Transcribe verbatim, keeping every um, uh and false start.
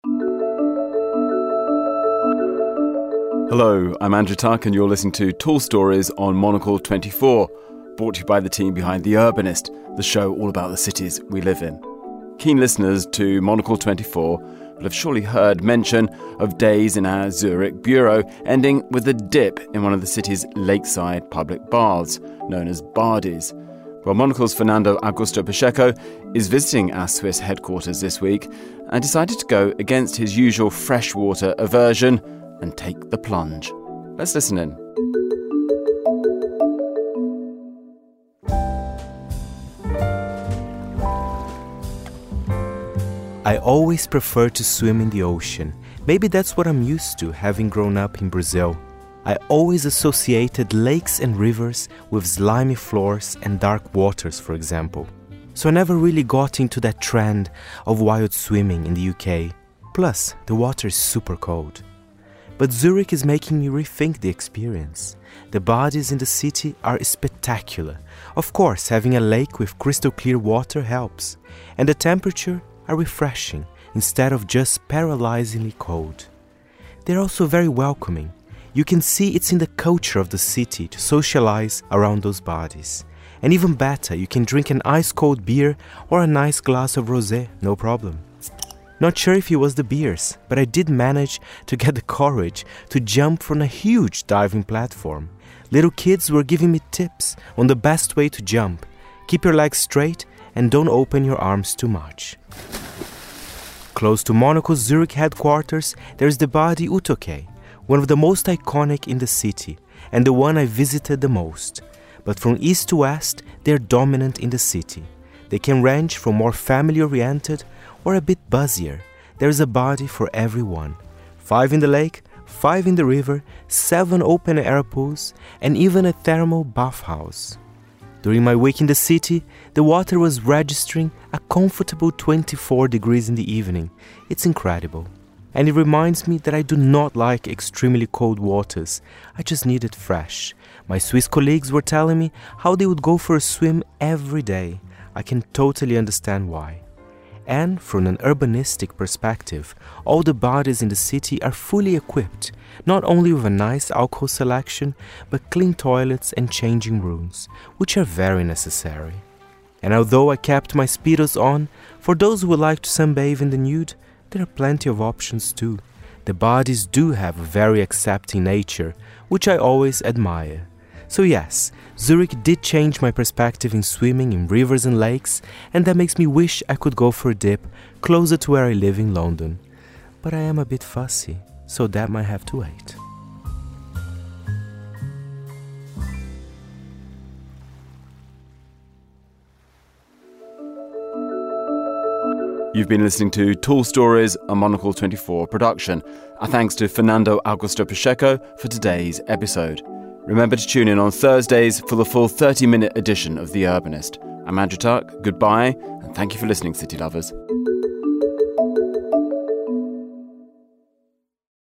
Hello, I'm Andrew Tuck and you're listening to Tall Stories on Monocle twenty-four, brought to you by the team behind The Urbanist, the show all about the cities we live in. Keen listeners to Monocle twenty-four will have surely heard mention of days in our Zurich bureau ending with a dip in one of the city's lakeside public baths, known as Badies. Well, Monocle's Fernando Augusto Pacheco is visiting our Swiss headquarters this week and decided to go against his usual freshwater aversion and take the plunge. Let's listen in. I always prefer to swim in the ocean. Maybe that's what I'm used to, having grown up in Brazil. I always associated lakes and rivers with slimy floors and dark waters, for example. So I never really got into that trend of wild swimming in the U K. Plus, the water is super cold. But Zurich is making me rethink the experience. The bodies in the city are spectacular. Of course, having a lake with crystal clear water helps. And the temperature are refreshing instead of just paralyzingly cold. They're also very welcoming. You can see it's in the culture of the city to socialize around those bodies. And even better, you can drink an ice-cold beer or a nice glass of rosé, no problem. Not sure if it was the beers, but I did manage to get the courage to jump from a huge diving platform. Little kids were giving me tips on the best way to jump. Keep your legs straight and don't open your arms too much. Close to Monocle's Zurich headquarters, there is the Badi Utoke, one of the most iconic in the city and the one I visited the most. But from east to west, they are dominant in the city. They can range from more family-oriented or a bit buzzier. There is a body for everyone. Five in the lake, five in the river, seven open-air pools, and even a thermal bathhouse. During my week in the city, the water was registering a comfortable twenty-four degrees in the evening. It's incredible. And it reminds me that I do not like extremely cold waters. I just need it fresh. My Swiss colleagues were telling me how they would go for a swim every day. I can totally understand why. And from an urbanistic perspective, all the bodies in the city are fully equipped, not only with a nice alcohol selection, but clean toilets and changing rooms, which are very necessary. And although I kept my Speedos on, for those who would like to sunbathe in the nude, there are plenty of options too. The bodies do have a very accepting nature, which I always admire. So yes, Zurich did change my perspective in swimming in rivers and lakes, and that makes me wish I could go for a dip closer to where I live in London. But I am a bit fussy, so that might have to wait. You've been listening to Tall Stories, a Monocle twenty-four production. Our thanks to Fernando Augusto Pacheco for today's episode. Remember to tune in on Thursdays for the full thirty-minute edition of The Urbanist. I'm Andrew Tuck, goodbye, and thank you for listening, City Lovers.